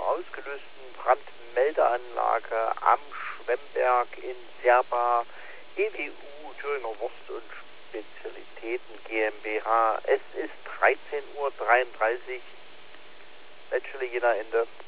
ausgelösten Brandmeldeanlage am Schwemmberg in Serba, EWU Thüringer Wurst und Spezialitäten GmbH. Es ist 13:33 Uhr, Letzte Jena Ende.